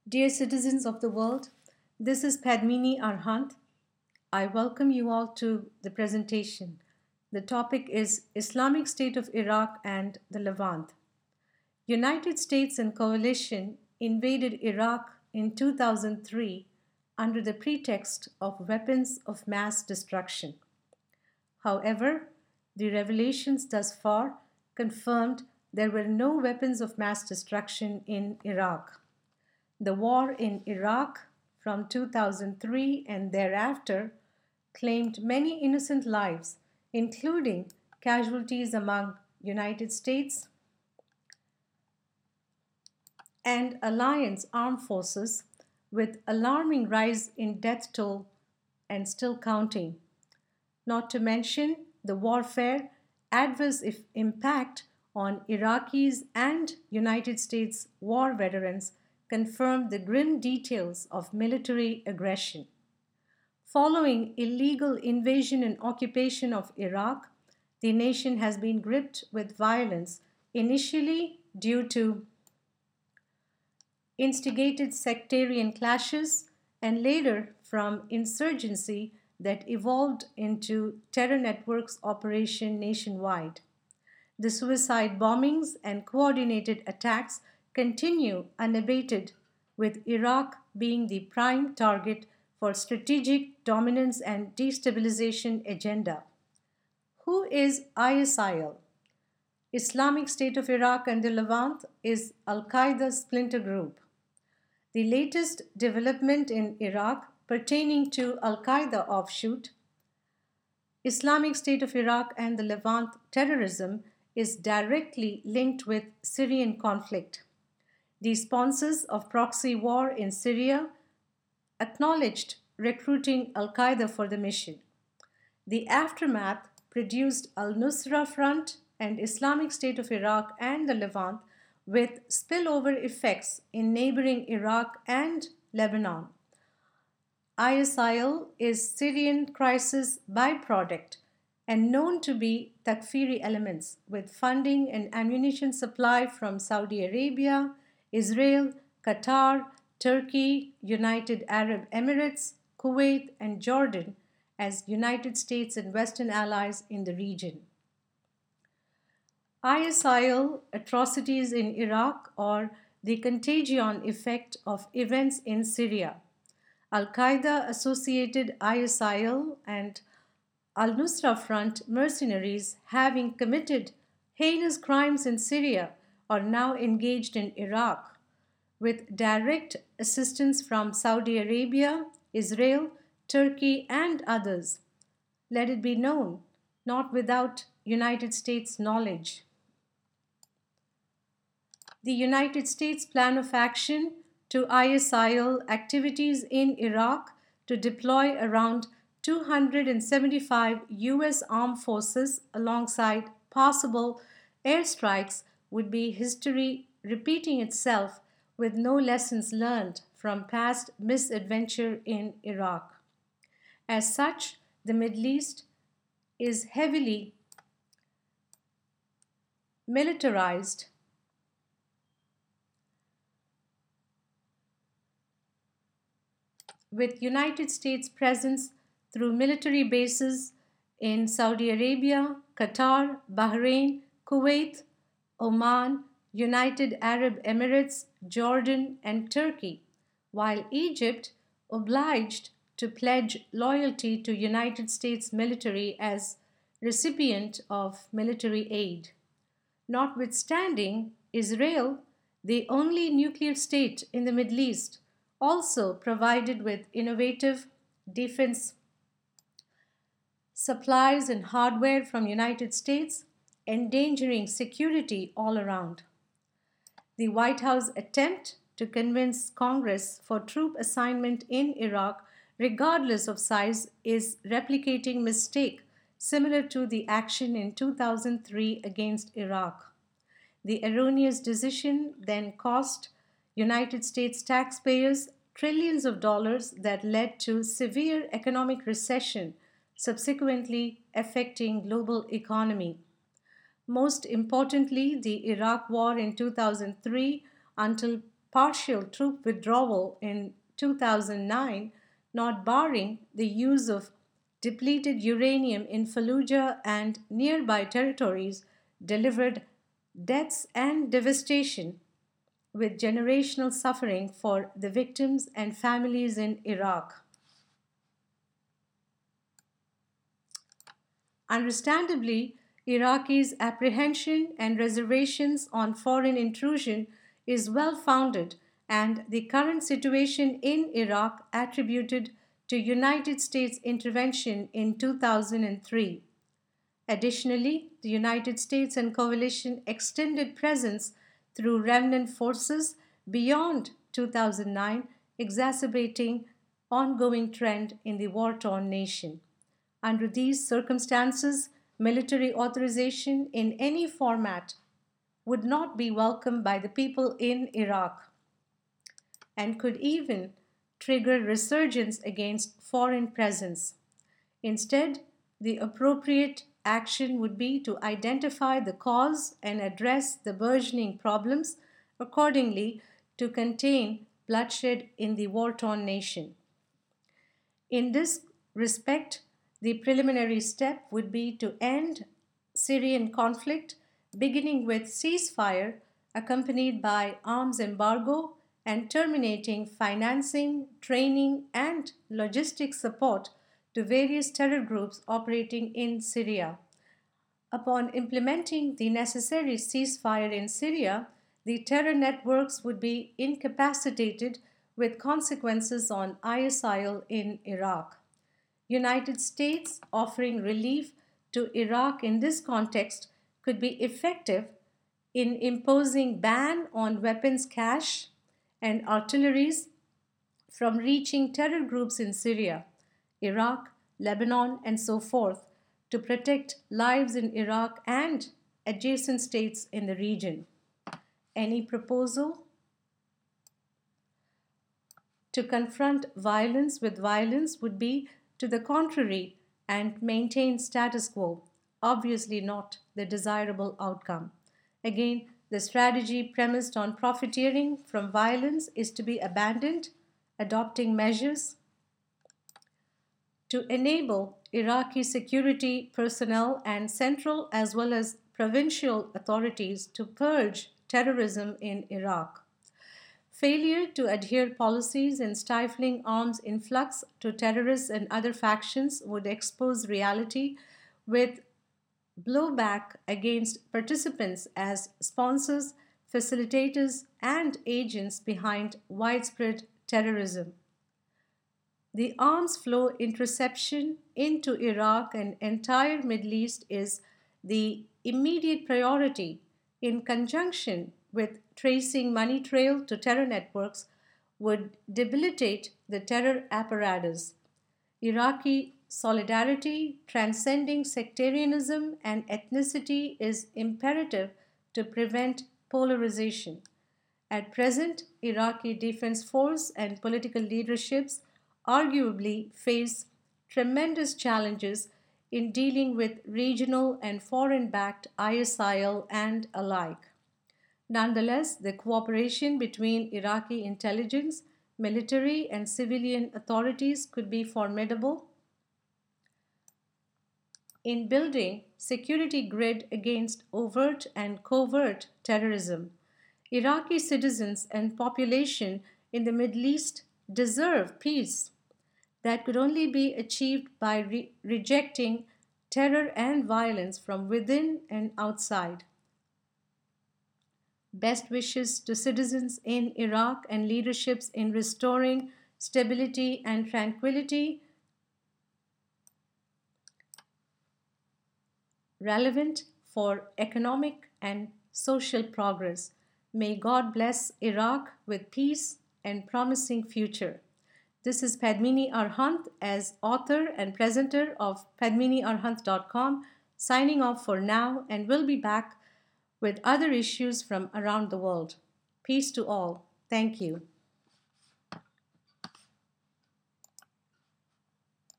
Dear citizens of the world, this is Padmini Arhant. I welcome you all to the presentation. The topic is Islamic State of Iraq and the Levant. United States and coalition invaded Iraq in 2003 under the pretext of weapons of mass destruction. However, the revelations thus far confirmed there were no weapons of mass destruction in Iraq. The war in Iraq from 2003 and thereafter claimed many innocent lives, including casualties among United States and alliance armed forces, with alarming rise in death toll and still counting. Not to mention the warfare adverse impact on Iraqis and United States war veterans confirmed the grim details of military aggression. Following illegal invasion and occupation of Iraq, the nation has been gripped with violence, initially due to instigated sectarian clashes and later from insurgency that evolved into terror networks operation nationwide. The suicide bombings and coordinated attacks continue unabated, with Iraq being the prime target for strategic dominance and destabilization agenda. Who is ISIL? Islamic State of Iraq and the Levant is Al Qaeda splinter group. The latest development in Iraq pertaining to Al Qaeda offshoot, Islamic State of Iraq and the Levant terrorism is directly linked with Syrian conflict. The sponsors of proxy war in Syria acknowledged recruiting Al Qaeda for the mission. The aftermath produced Al Nusra Front and Islamic State of Iraq and the Levant with spillover effects in neighboring Iraq and Lebanon. ISIL is Syrian crisis byproduct and known to be Takfiri elements with funding and ammunition supply from Saudi Arabia, Israel, Qatar, Turkey, United Arab Emirates, Kuwait, and Jordan as United States and Western allies in the region. ISIL atrocities in Iraq or the contagion effect of events in Syria. Al Qaeda associated ISIL and Al Nusra Front mercenaries having committed heinous crimes in Syria are now engaged in Iraq with direct assistance from Saudi Arabia, Israel, Turkey, and others. Let it be known, not without United States knowledge. The United States plan of action to ISIL activities in Iraq to deploy around 275 U.S. armed forces alongside possible airstrikes would be history repeating itself with no lessons learned from past misadventure in Iraq. As such, the Middle East is heavily militarized with United States presence through military bases in Saudi Arabia, Qatar, Bahrain, Kuwait, Oman, United Arab Emirates, Jordan, and Turkey, while Egypt obliged to pledge loyalty to United States military as recipient of military aid. Notwithstanding, Israel, the only nuclear state in the Middle East, also provided with innovative defense supplies and hardware from United States, endangering security all around. The White House attempt to convince Congress for troop assignment in Iraq, regardless of size, is replicating mistake similar to the action in 2003 against Iraq. The erroneous decision then cost United States taxpayers trillions of dollars that led to severe economic recession, subsequently affecting global economy. Most importantly, the Iraq War in 2003 until partial troop withdrawal in 2009, not barring the use of depleted uranium in Fallujah and nearby territories, delivered deaths and devastation with generational suffering for the victims and families in Iraq. Understandably, Iraqis' apprehension and reservations on foreign intrusion is well founded, and the current situation in Iraq attributed to United States intervention in 2003. Additionally, the United States and coalition extended presence through remnant forces beyond 2009, exacerbating ongoing trend in the war-torn nation. Under these circumstances, military authorization in any format would not be welcomed by the people in Iraq and could even trigger resurgence against foreign presence. Instead, the appropriate action would be to identify the cause and address the burgeoning problems accordingly to contain bloodshed in the war torn nation. In this respect, the preliminary step would be to end Syrian conflict, beginning with ceasefire accompanied by arms embargo and terminating financing, training, and logistics support to various terror groups operating in Syria. Upon implementing the necessary ceasefire in Syria, the terror networks would be incapacitated with consequences on ISIL in Iraq. United States offering relief to Iraq in this context could be effective in imposing ban on weapons cache and artilleries from reaching terror groups in Syria, Iraq, Lebanon, and so forth to protect lives in Iraq and adjacent states in the region. Any proposal to confront violence with violence would be to the contrary and maintain status quo, obviously not the desirable outcome. Again, the strategy premised on profiteering from violence is to be abandoned, adopting measures to enable Iraqi security personnel and central as well as provincial authorities to purge terrorism in Iraq. Failure to adhere policies in stifling arms influx to terrorists and other factions would expose reality with blowback against participants as sponsors, facilitators, and agents behind widespread terrorism. The arms flow interception into Iraq and entire Middle East is the immediate priority in conjunction with tracing money trail to terror networks would debilitate the terror apparatus. Iraqi solidarity transcending sectarianism and ethnicity is imperative to prevent polarization. At present, Iraqi Defense Force and political leaderships arguably face tremendous challenges in dealing with regional and foreign backed ISIL and alike. Nonetheless, the cooperation between Iraqi intelligence, military, and civilian authorities could be formidable in building security grid against overt and covert terrorism. Iraqi citizens and population in the Middle East deserve peace that could only be achieved by rejecting terror and violence from within and outside. Best wishes to citizens in Iraq and leaderships in restoring stability and tranquility relevant for economic and social progress. May God bless Iraq with peace and promising future. This is Padmini Arhant as author and presenter of padminiarhant.com, signing off for now and will be back with other issues from around the world. Peace to all. Thank you.